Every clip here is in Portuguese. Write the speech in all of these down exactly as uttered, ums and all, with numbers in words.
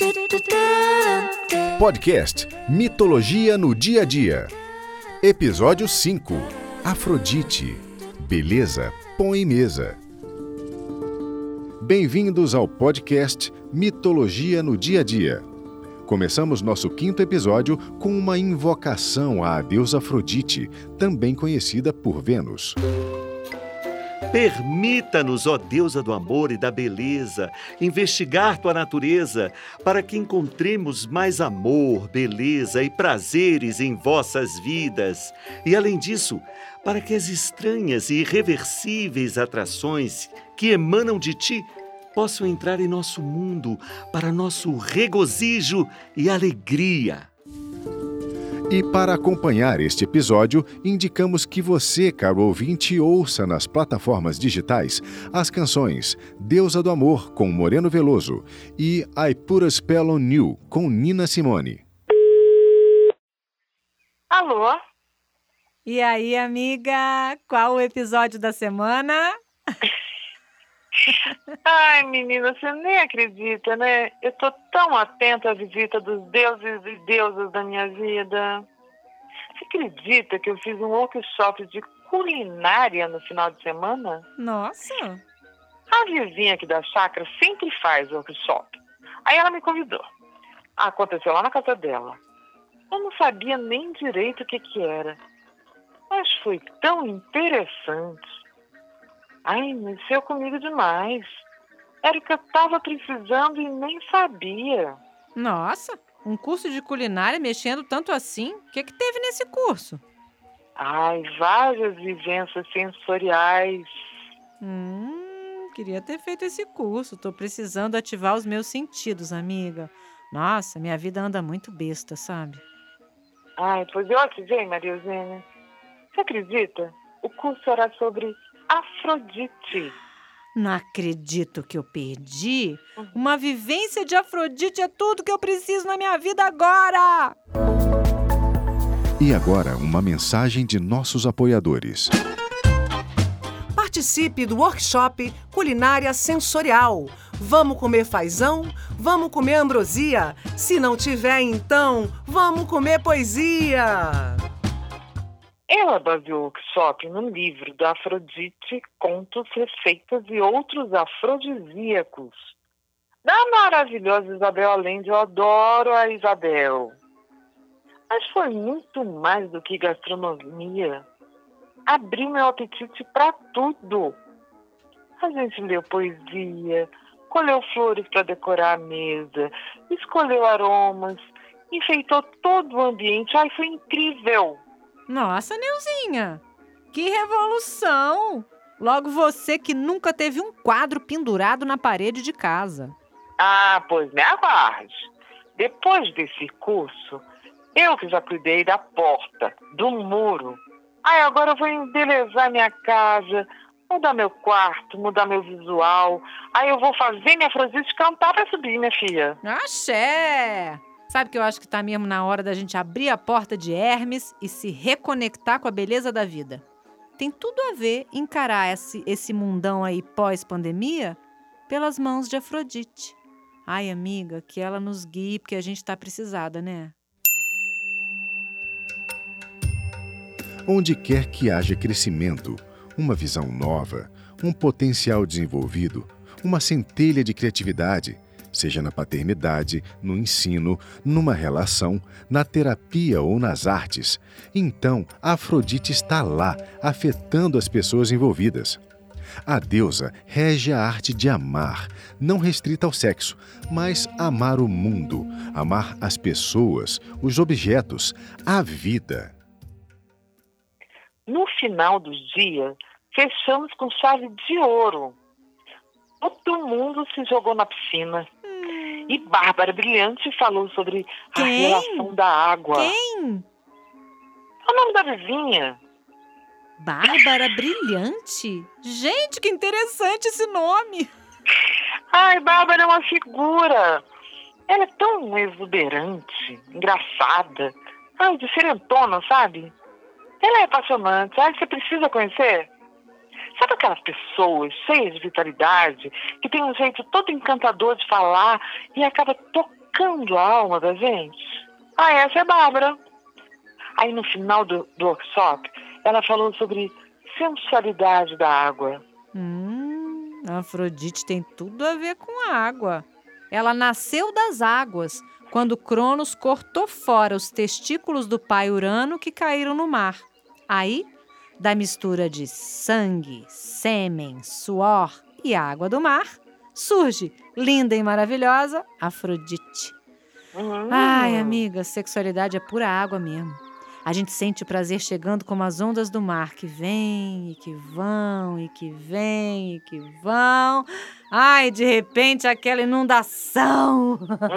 Podcast Mitologia no Dia a Dia. Episódio cinco. Afrodite. Beleza, põe mesa. Bem-vindos ao podcast Mitologia no Dia a Dia. Começamos nosso quinto episódio com uma invocação à deusa Afrodite, também conhecida por Vênus. Permita-nos, ó deusa do amor e da beleza, investigar tua natureza, para que encontremos mais amor, beleza e prazeres em vossas vidas. E, além disso, para que as estranhas e irreversíveis atrações que emanam de ti possam entrar em nosso mundo para nosso regozijo e alegria. E para acompanhar este episódio, indicamos que você, caro ouvinte, ouça nas plataformas digitais as canções Deusa do Amor, com Moreno Veloso, e I Put a Spell on You, com Nina Simone. Alô? E aí, amiga? Qual o episódio da semana? Ai, menina, você nem acredita, né? Eu tô tão atenta à visita dos deuses e deusas da minha vida. Você acredita que eu fiz um workshop de culinária no final de semana? Nossa! A vizinha aqui da chácara sempre faz workshop. Aí ela me convidou. Aconteceu lá na casa dela. Eu não sabia nem direito o que que era. Mas foi tão interessante. Ai, mexeu comigo demais. Era o que eu estava precisando e nem sabia. Nossa, um curso de culinária mexendo tanto assim? O que que teve nesse curso? Ai, várias vivências sensoriais. Hum, queria ter feito esse curso. Tô precisando ativar os meus sentidos, amiga. Nossa, minha vida anda muito besta, sabe? Ai, pois eu ativei, Maria Eugênia. Você acredita? O curso era sobre Afrodite. Não acredito que eu perdi. Uma vivência de Afrodite é tudo que eu preciso na minha vida agora. E agora, uma mensagem de nossos apoiadores. Participe do workshop Culinária Sensorial. Vamos comer fazão? Vamos comer ambrosia? Se não tiver, então, vamos comer poesia. Ela baseou o workshop no livro da Afrodite, Contos, Receitas e Outros Afrodisíacos. Da maravilhosa Isabel Allende, eu adoro a Isabel. Mas foi muito mais do que gastronomia. Abriu meu apetite para tudo. A gente leu poesia, colheu flores para decorar a mesa, escolheu aromas, enfeitou todo o ambiente. Ai, foi incrível! Nossa, Neuzinha, que revolução! Logo você que nunca teve um quadro pendurado na parede de casa. Ah, pois me aguarde. Depois desse curso, eu que já cuidei da porta, do muro. Ai, agora eu vou embelezar minha casa, mudar meu quarto, mudar meu visual. Aí eu vou fazer minha Afrodite cantar pra subir, minha filha. Axé! Sabe que eu acho que tá mesmo na hora da gente abrir a porta de Hermes e se reconectar com a beleza da vida. Tem tudo a ver encarar esse, esse mundão aí pós-pandemia pelas mãos de Afrodite. Ai, amiga, que ela nos guie, porque a gente tá precisada, né? Onde quer que haja crescimento, uma visão nova, um potencial desenvolvido, uma centelha de criatividade, seja na paternidade, no ensino, numa relação, na terapia ou nas artes, então a Afrodite está lá, afetando as pessoas envolvidas. A deusa rege a arte de amar, não restrita ao sexo, mas amar o mundo, amar as pessoas, os objetos, a vida. No final do dia, fechamos com chave de ouro. Todo mundo se jogou na piscina. Hum. E Bárbara Brilhante falou sobre Quem? a relação da água. Quem? É o nome da vizinha. Bárbara Brilhante? Gente, que interessante esse nome. Ai, Bárbara é uma figura. Ela é tão exuberante, engraçada. Ai, diferentona, sabe? Ela é apaixonante. Ai, você precisa conhecer. Sabe aquelas pessoas cheias de vitalidade, que tem um jeito todo encantador de falar e acaba tocando tocando a alma da gente. Ah, essa é a Bárbara. Aí no final do, do workshop, ela falou sobre sensualidade da água. Hum, a Afrodite tem tudo a ver com a água. Ela nasceu das águas, quando Cronos cortou fora os testículos do pai Urano que caíram no mar. Aí, da mistura de sangue, sêmen, suor e água do mar, surge, linda e maravilhosa, Afrodite. Hum. Ai, amiga, sexualidade é pura água mesmo. A gente sente o prazer chegando como as ondas do mar, que vêm e que vão, e que vêm e que vão. Ai, de repente, aquela inundação.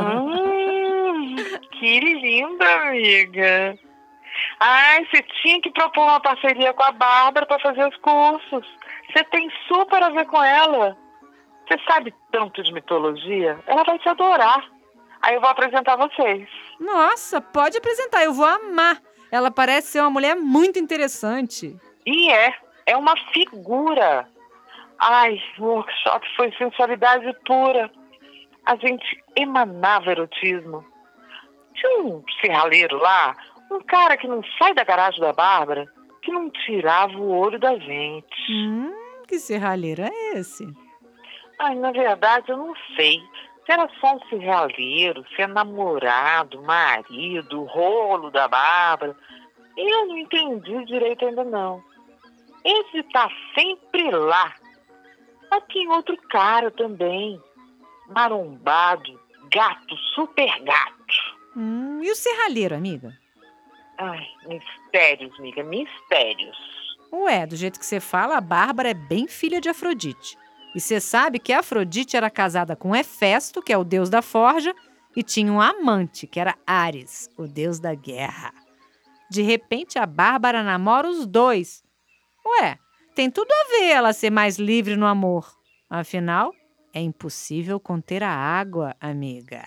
Hum, que linda, amiga. Ai, você tinha que propor uma parceria com a Bárbara para fazer os cursos. Você tem super a ver com ela. Você sabe tanto de mitologia, ela vai te adorar. Aí eu vou apresentar vocês. Nossa, pode apresentar, eu vou amar. Ela parece ser uma mulher muito interessante. E é, é uma figura. Ai, o workshop foi sensualidade pura. A gente emanava erotismo. Tinha um serralheiro lá, um cara que não sai da garagem da Bárbara, que não tirava o olho da gente. Hum, que serralheiro é esse? Ai, na verdade, eu não sei. Se era só um serralheiro, se é namorado, marido, rolo da Bárbara. Eu não entendi direito ainda não. Esse tá sempre lá. Mas tem outro cara também. Marombado, gato, super gato. Hum, e o serralheiro, amiga? Ai, mistérios, amiga, mistérios. Ué, do jeito que você fala, a Bárbara é bem filha de Afrodite. E você sabe que a Afrodite era casada com Hefesto, que é o deus da forja, e tinha um amante, que era Ares, o deus da guerra. De repente, a Bárbara namora os dois. Ué, tem tudo a ver ela ser mais livre no amor. Afinal, é impossível conter a água, amiga.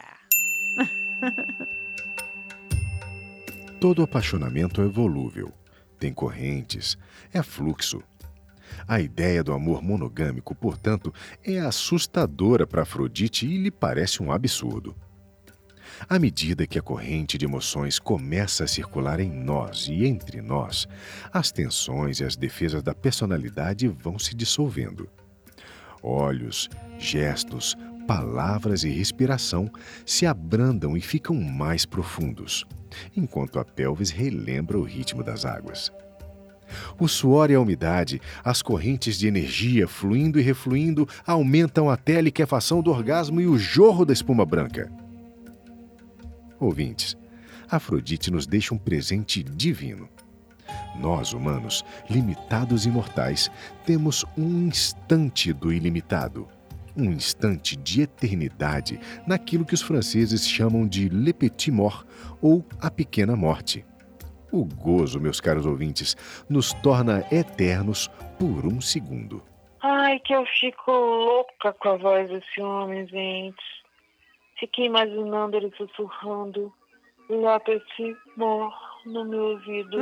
Todo apaixonamento é volúvel, tem correntes, é fluxo. A ideia do amor monogâmico, portanto, é assustadora para Afrodite e lhe parece um absurdo. À medida que a corrente de emoções começa a circular em nós e entre nós, as tensões e as defesas da personalidade vão se dissolvendo. Olhos, gestos, palavras e respiração se abrandam e ficam mais profundos, enquanto a pelvis relembra o ritmo das águas. O suor e a umidade, as correntes de energia fluindo e refluindo, aumentam até a liquefação do orgasmo e o jorro da espuma branca. Ouvintes, Afrodite nos deixa um presente divino. Nós, humanos, limitados e mortais, temos um instante do ilimitado, um instante de eternidade naquilo que os franceses chamam de Le Petit Mort ou a Pequena Morte. O gozo, meus caros ouvintes, nos torna eternos por um segundo. Ai, que eu fico louca com a voz desse homem, gente. Fiquei imaginando ele sussurrando Le Petit Mort no meu ouvido.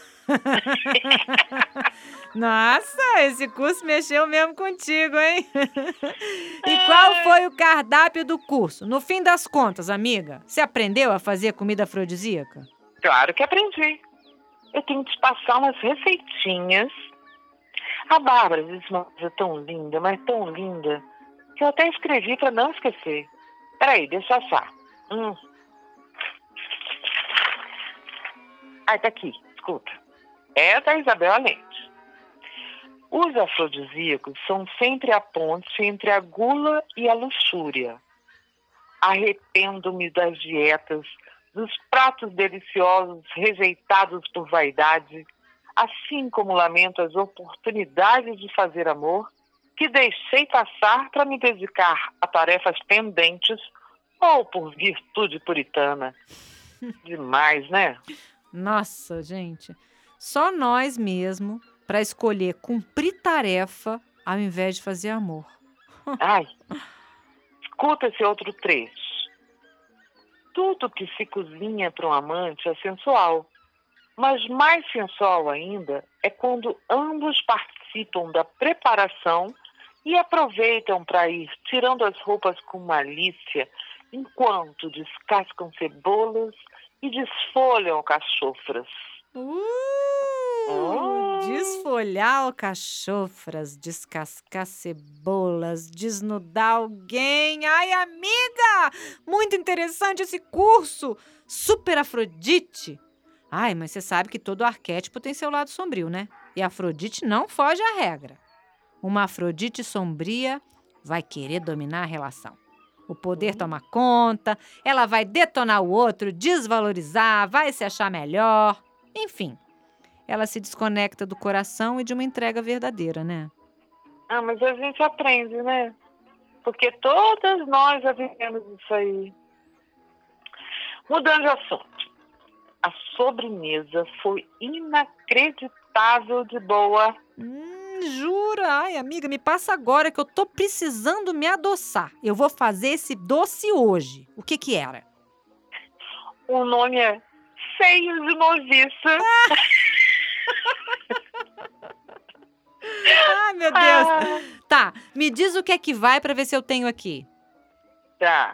Nossa, esse curso mexeu mesmo contigo, hein? E qual foi o cardápio do curso? No fim das contas, amiga, você aprendeu a fazer comida afrodisíaca? Claro que aprendi. Eu tenho que te passar umas receitinhas. A Bárbara disse uma coisa tão linda, mas tão linda, que eu até escrevi para não esquecer. Peraí, deixa eu achar. Hum. Ai, tá aqui, escuta. É da Isabel Allende. Os afrodisíacos são sempre a ponte entre a gula e a luxúria. Arrependo-me das dietas, dos pratos deliciosos rejeitados por vaidade, assim como lamento as oportunidades de fazer amor que deixei passar para me dedicar a tarefas pendentes ou por virtude puritana. Demais, né? Nossa, gente, só nós mesmo para escolher cumprir tarefa ao invés de fazer amor. Ai, escuta esse outro trecho. Tudo que se cozinha para um amante é sensual, mas mais sensual ainda é quando ambos participam da preparação e aproveitam para ir tirando as roupas com malícia enquanto descascam cebolas e desfolham alcachofras. Uh, Oh. Desfolhar alcachofras, descascar cebolas, desnudar alguém. Ai, amiga! Muito interessante esse curso! Super Afrodite! Ai, mas você sabe que todo arquétipo tem seu lado sombrio, né? E Afrodite não foge à regra. Uma Afrodite sombria vai querer dominar a relação. O poder toma conta, ela vai detonar o outro, desvalorizar, vai se achar melhor. Enfim, ela se desconecta do coração e de uma entrega verdadeira, né? Ah, mas a gente aprende, né? Porque todas nós já vivemos isso aí. Mudando de assunto. A sobremesa foi inacreditável de boa. Hum, jura? Ai, amiga, me passa agora que eu tô precisando me adoçar. Eu vou fazer esse doce hoje. O que que era? O nome é Seios de Noviça. Ai, meu Deus. Tá, me diz o que é que vai pra ver se eu tenho aqui. Tá.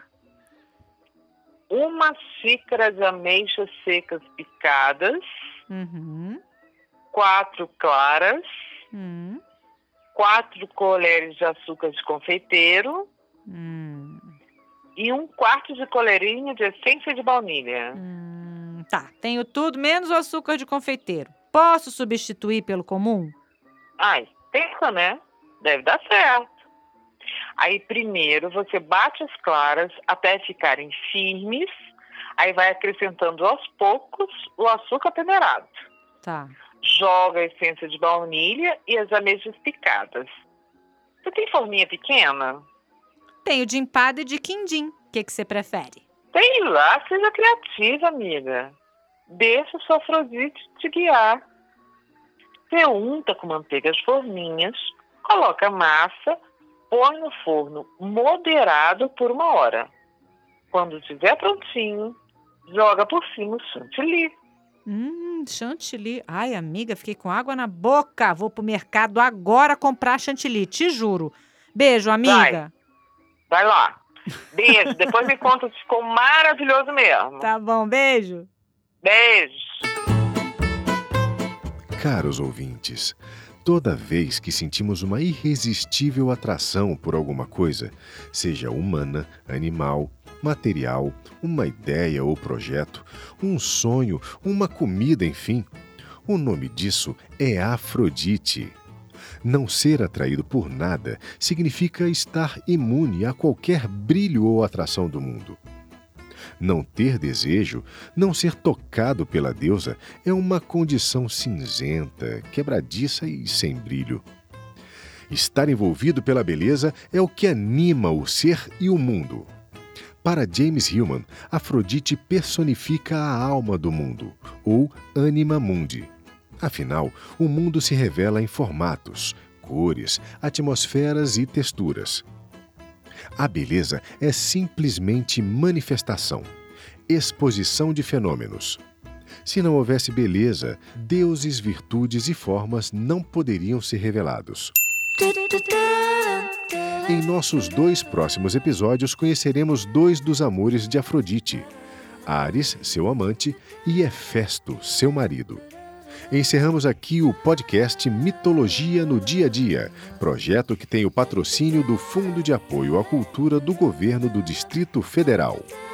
Uma xícara de ameixas secas picadas, Uhum. quatro claras, Hum. quatro colheres de açúcar de confeiteiro Hum. e um quarto de colherinha de essência de baunilha. Hum. Tá, tenho tudo menos o açúcar de confeiteiro. Posso substituir pelo comum? Ai, pensa, né? Deve dar certo. Aí primeiro você bate as claras até ficarem firmes, aí vai acrescentando aos poucos o açúcar peneirado. Tá. Joga a essência de baunilha e as ameixas picadas. Você tem forminha pequena? Tenho de empada e de quindim. O que que você prefere? Sei lá, seja criativa, amiga. Deixa sua Afrodite te guiar. Você unta com manteiga as forminhas, coloca a massa, põe no forno moderado por uma hora. Quando estiver prontinho, joga por cima o chantilly. Hum, chantilly. Ai, amiga, fiquei com água na boca. Vou pro mercado agora comprar chantilly, te juro. Beijo, amiga. Vai lá. Beijo. Depois me conta se ficou maravilhoso mesmo. Tá bom, beijo. Beijo. Caros ouvintes, toda vez que sentimos uma irresistível atração por alguma coisa, seja humana, animal, material, uma ideia ou projeto, um sonho, uma comida, enfim, o nome disso é Afrodite. Não ser atraído por nada significa estar imune a qualquer brilho ou atração do mundo. Não ter desejo, não ser tocado pela deusa, é uma condição cinzenta, quebradiça e sem brilho. Estar envolvido pela beleza é o que anima o ser e o mundo. Para James Hillman, Afrodite personifica a alma do mundo, ou anima mundi. Afinal, o mundo se revela em formatos, cores, atmosferas e texturas. A beleza é simplesmente manifestação, exposição de fenômenos. Se não houvesse beleza, deuses, virtudes e formas não poderiam ser revelados. Em nossos dois próximos episódios, conheceremos dois dos amores de Afrodite: Ares, seu amante, e Hefesto, seu marido. Encerramos aqui o podcast Mitologia no Dia a Dia, projeto que tem o patrocínio do Fundo de Apoio à Cultura do Governo do Distrito Federal.